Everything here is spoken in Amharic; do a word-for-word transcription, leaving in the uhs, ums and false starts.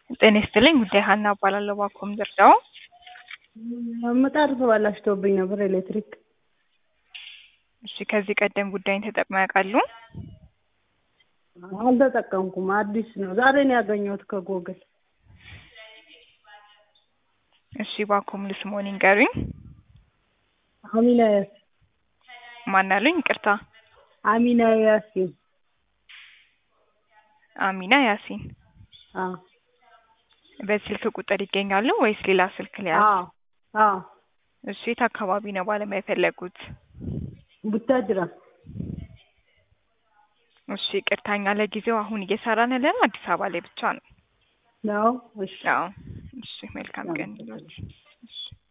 ጤና ይስጥልኝ ጉዳይ ሀና እባላለሁ ባኮም ደርዳው ምጣድ ተበላሽቶብኝ ነበር ኤሌክትሪክ። እሺ ከዚህ ቀደም ጉዳይን ተጠቅመው ያውቃሉ? አልተጠቀምኩም አዲስ ነው ዛሬ ነው ያገኘሁት ከጎግል። እሺ ባኮም ልስሞን ይንገሩኝ። አሚና ያስ ማን አሉኝ? ይቅርታ አሚና ያሲን። አሚና ያሲን። አዎ በስልክ ቁጥር ይገኛሉ ወይስ ሌላ ስልክ ላይ? አዎ አዎ። እሺ የት አካባቢ ነው ባለሙያ የፈለጉት? ቡታጅራ። እሺ ይቅርታኛ ለጊዜው አሁን እየሰራን ያለነው አዲስ አበባ ላይ ብቻ ነው። ነው እሺ። አዎ እሺ መልካም ቀን ይሁንልዎት። እሺ